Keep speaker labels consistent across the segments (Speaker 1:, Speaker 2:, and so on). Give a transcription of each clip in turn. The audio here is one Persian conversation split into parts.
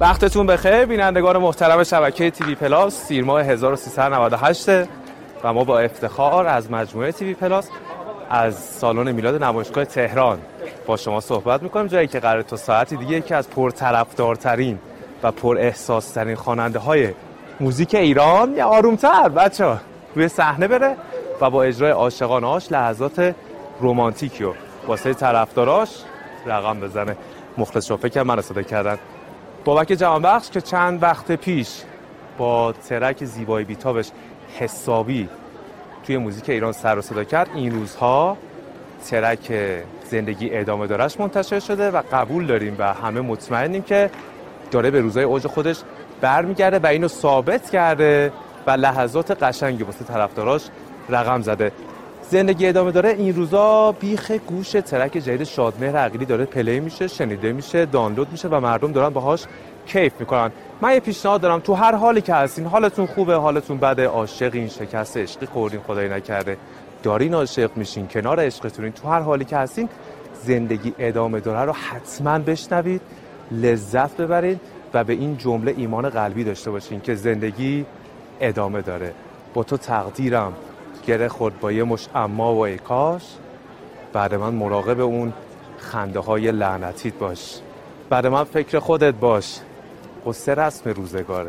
Speaker 1: وقتتون بخیر بینندگان محترم شبکه تیوی پلاس. تیر ماه 1398 و ما با افتخار از مجموعه تیوی پلاس از سالن میلاد نمایشگاه تهران با شما صحبت میکنیم، جایی که قراره تا ساعتی دیگه یکی از پرطرفدارترین و پر احساسترین خواننده های موزیک ایران یا آرومتر بچه‌ها روی صحنه بره و با اجرای عاشقانه‌اش لحظات رمانتیکی و واسه طرفداراش رقم بزنه. مخلص شو فکر من صدا کردن بابک جهانبخش که چند وقت پیش با ترک زیبای بیتابش حسابی توی موزیک ایران سر و صدا کرد، این روزها ترک زندگی ادامه دارش منتشر شده و قبول داریم و همه مطمئنیم که داره به روزهای اوج خودش برمیگرده و اینو ثابت کرده و لحظات قشنگی واسه طرفداراش رقم زده. زندگی ادامه داره این روزا بیخ گوش ترک جدید شادمهر عقیلی داره پلی میشه، شنیده میشه، دانلود میشه و مردم دارن باهاش کیف میکنن. من یه پیشنهاد دارم، تو هر حالی که هستین، حالتون خوبه، حالتون بده، عاشقین، شکست عشقی خوردین خدای نکرده، دارین عاشق میشین، کنار عشقتونین، تو هر حالی که هستین زندگی ادامه داره رو حتما بشنوید، لذت ببرید و به این جمله ایمان قلبی داشته باشین که زندگی ادامه داره. با تو تقدیرم گره خورد با یه مش اما و ای کاش، بعد من مراقب اون خنده های لعنتیت باش، بعد من فکر خودت باش، قصه رسم روزگاره.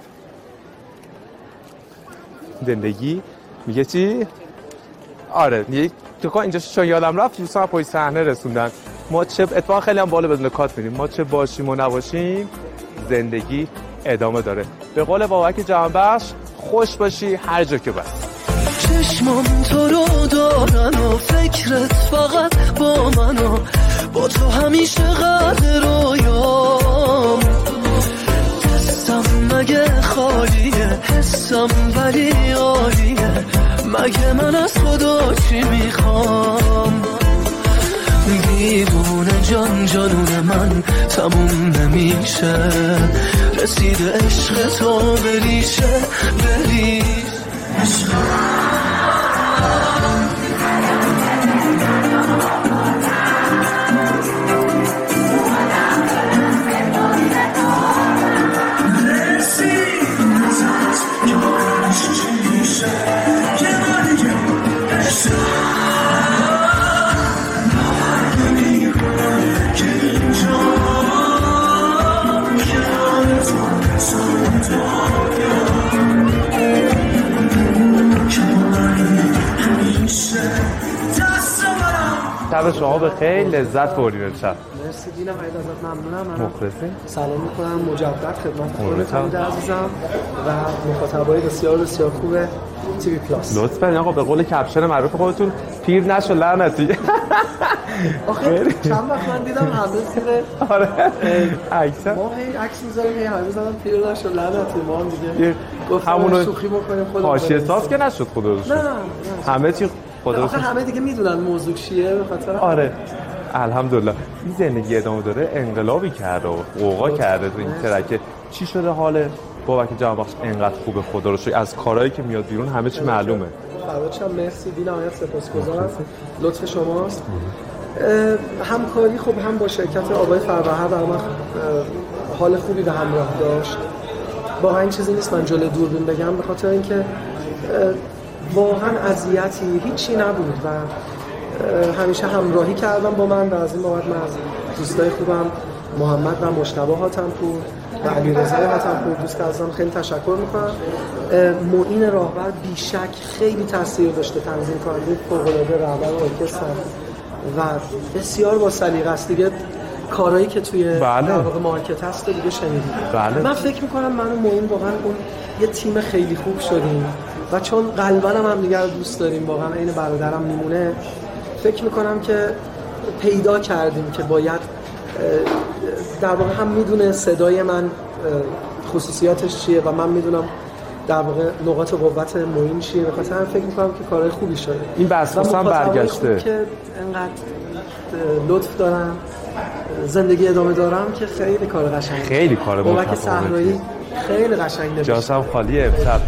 Speaker 1: زندگی میگه چی؟ آره میگه تو اینجا چون یادم رفت دوستان پای صحنه رسوندن ما چه اتفاق خیلی هم بالا بدون کات میریم، ما چه باشیم و نباشیم زندگی ادامه داره. به قول بابک جهانبخش خوش باشی هر جا که بس.
Speaker 2: چشمم تو رو دارن و فکرت فقط با من و با تو همیشه قدر رویام. دستم مگه خالیه، حسم ولی عالیه، مگه من از خدا چی میخوام؟ دیوونه جان جانون من تموم نمیشه، رسید عشق تو بریشه
Speaker 1: شب شما بخیر، لذت بردید امشب.
Speaker 3: مرسی دینم، خیلی ازت ممنونم.
Speaker 1: مخلصی.
Speaker 3: سلام میکنم مجدد خدمت خودت عزیزم و مخاطبای بسیار بسیار خوب تیوی پلاس.
Speaker 1: لطفاً آقا به قول کپشن معروف خودتون پیر نشو لعنتی.
Speaker 3: آخه چند وقت من دیدم همه زیر
Speaker 1: آره عکس
Speaker 3: ما هی عکس می‌ذاریم، هی همه زدن پیر نشو لعنتی، ما هم دیگه گفتم شوخی بکنیم خودمون.
Speaker 1: حاشیه ساز که نشد خدا رو.
Speaker 3: نه
Speaker 1: همه چی خدا رو.
Speaker 3: آخه همه دیگه میدونن موضوع چیه به خاطر.
Speaker 1: آره الحمدلله این زندگی ادامه داره انقلابی کرده و قوقا کرده تو این ترک. چی شده حال بابک جهانبخش انقدر خوبه خدا رو شکر؟ از کارهایی که میاد بیرون همه چی معلومه.
Speaker 3: فداچم، مرسی دی نهایت سپاسگزارم، لطف شماست. همکاری خوب هم با شرکت آبای فربهر در من حال خوبی به همراه داشت. واقعا این چیزی نیست من جلوی دوربین بگم، به خاطر اینکه واقعا اذیتی هیچی نبود و همیشه همراهی کردم با من و از این بابت من از دوستای خوبم محمد و مجتبی حاتم‌پور و علیرضا حاتم‌پور دوست عزیزم خیلی تشکر میکنم. معین راهبر بیشک خیلی تاثیر داشته، تنظیم کننده فوق‌العاده رهبر ارکستر و بسیار با سلیقه است. دیگه کارهایی که توی در واقع مارکت هست دیگه شنیدید. من فکر میکنم من و معین واقعا اون یه تیم خیلی خوب شدیم و چون قلباً هم دیگه رو دوست داریم، واقعا عین برادرم میمونه، فکر میکنم که پیدا کردیم که باید در واقع هم میدونه صدای من خصوصیاتش چیه و من میدونم در واقع نقاط قوت معین چیه. به خاطر همین فکر میکنم که کارهای خوبی شده.
Speaker 1: این بحث هم برگشته
Speaker 3: که انقدر لطف دارم، زندگی ادامه دارم که خیلی کار قشنگه،
Speaker 1: خیلی کار
Speaker 3: بابک صحرایی خیلی قشنگ نوشته.
Speaker 1: جاسم خالیه امشب.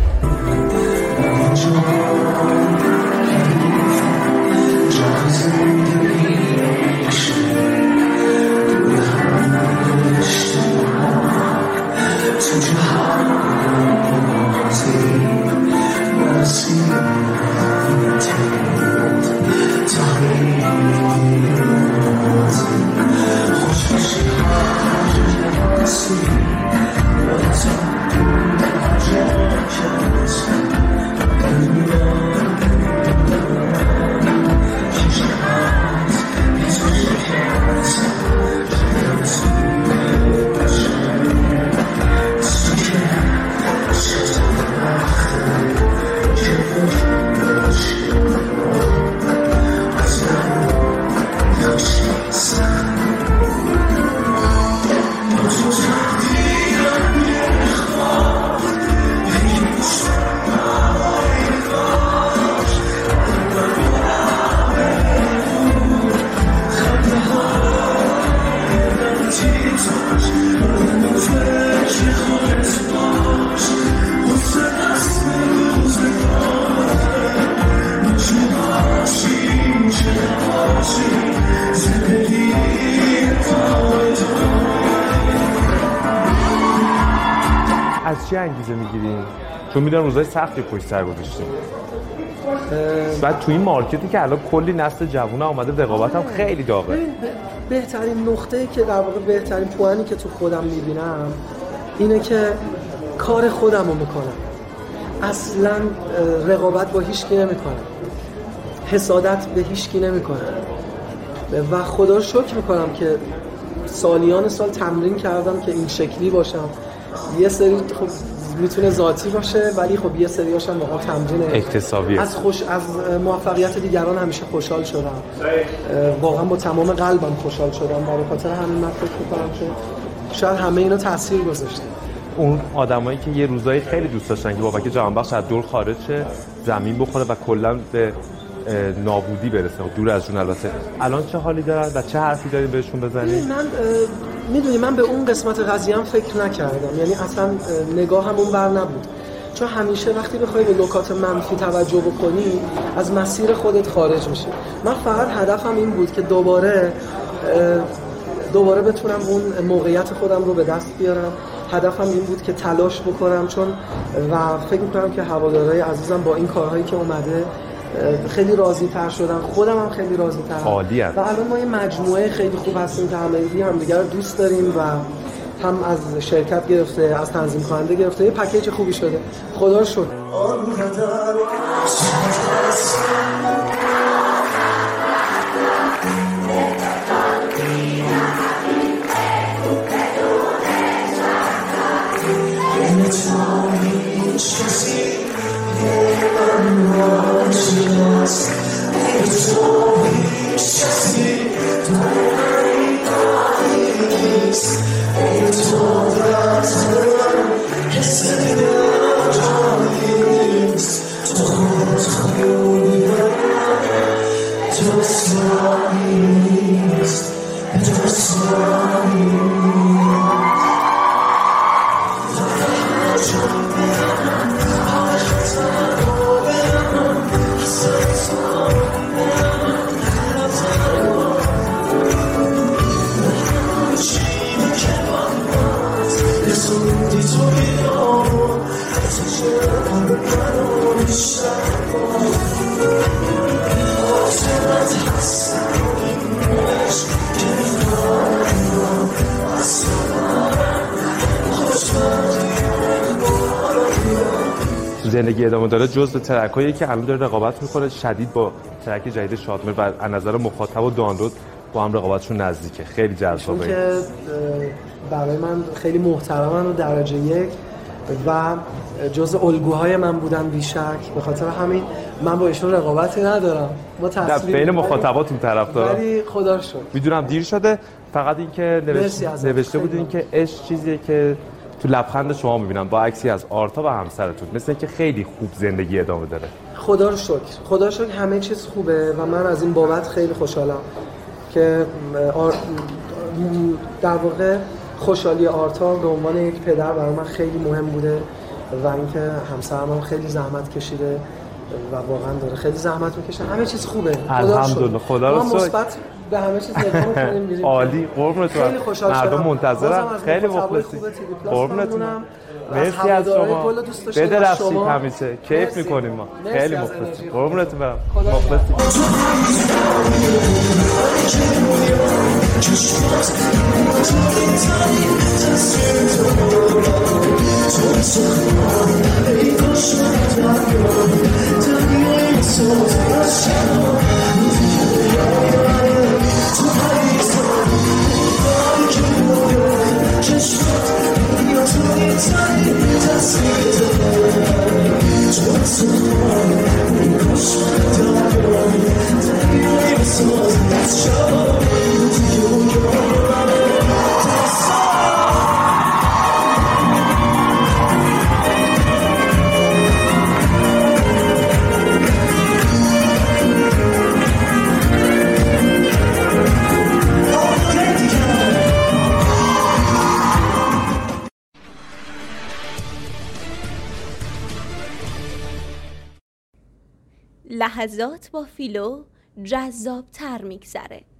Speaker 1: از چه انگیزه میگیرین؟ چون میدونم روزای سختی پشت سر گذاشتیم. بعد تو این مارکتی که الان کلی نسل جوون اومده رقابت هم خیلی داغه.
Speaker 3: بهترین نقطه‌ای که در واقع بهترین پوانی که تو خودم میبینم اینه که کار خودم رو میکنم. اصلا رقابت با هیچکی نمیکنم، حسادت به هیچکی نمیکنم و خدا رو شکر میکنم که سالیان سال تمرین کردم که این شکلی باشم. یه سری خب میتونه ذاتی باشه ولی خب یه سریاش هم واقعا تمرین
Speaker 1: اکتسابی.
Speaker 3: از موفقیت دیگران همیشه خوشحال شدم، واقعا با تمام قلبم خوشحال شدم. برای خاطر همین من فکر میکنم که شاید همه اینا تاثیر گذاشته.
Speaker 1: اون آدمایی که یه روزایی خیلی دوست داشتن که بابک جهانبخش از دور خارج شه، زمین بخوره و کلا به نابودی برسه، دور از جون البته، الان چه حالی دارن و چه حرفی دارید بهشون بزنید؟
Speaker 3: من میدونی من به اون قسمت قضیه‌ام فکر نکردم، یعنی اصلا نگاهم اون بر نبود، چون همیشه وقتی بخوای به نکات منفی توجه بکنی از مسیر خودت خارج میشی. من فقط هدفم این بود که دوباره بتونم اون موقعیت خودم رو به دست بیارم. هدفم این بود که تلاش بکنم، چون و فکر می‌کنم که هوادارهای عزیزم با این کارهایی که اومده خیلی راضی تر شدن، خودم هم خیلی راضی تر.
Speaker 1: عالیه.
Speaker 3: و الان ما یه مجموعه خیلی خوب هستیم که هم دیگه رو دوست داریم و هم از شرکت گرفته، از تنظیم کننده گرفته، یه پکیج خوبی شده. خدا رو شکر.
Speaker 1: زندگی ادامه داره جزء ترکایی که الان داره رقابت میکنه شدید با ترک جدید شادمهر و از نظر مخاطب و دانلود با هم رقابتشون نزدیکه. خیلی جذابه
Speaker 3: که برای من خیلی محترمن و درجه یک و جزء الگوهای من بودن بیشک. به خاطر همین من با ایشون رقابتی ندارم، ما تصویر
Speaker 1: بین مخاطباتون طرف دارم،
Speaker 3: ولی خدا رو شکر.
Speaker 1: میدونم دیر شده، فقط این که نوشته بودین که عشق چیزیه که تو لبخند شما میبینم با عکسی از آرتا و همسرتون، مثل اینکه خیلی خوب زندگی ادامه داره.
Speaker 3: خدا رو شکر، خدا رو شکر همه چیز خوبه و من از این بابت خیلی خوشحالم که در واقع خوشحالی آرتا به عنوان یک پدر برای من خیلی مهم بوده و اینکه همسرم هم خیلی زحمت کشیده و واقعا داره خیلی زحمت میکشه. همه چیز خوبه،
Speaker 1: الحمدلله. خدا رو شکر.
Speaker 3: به همه چیز نگاه می‌کنیم می‌ریم.
Speaker 1: عالی، قربونتون.
Speaker 3: خیلی خوشحال شدم.
Speaker 1: مردم منتظرن. خیلی مخلصی. قربونتون. مرسی از شما. بدرخشید همیشه. کیف می‌کنیم ما. خیلی مخلصی. قربونتون برم. مخلصی.
Speaker 4: لحظات با فیلو جذاب‌تر می‌گذره.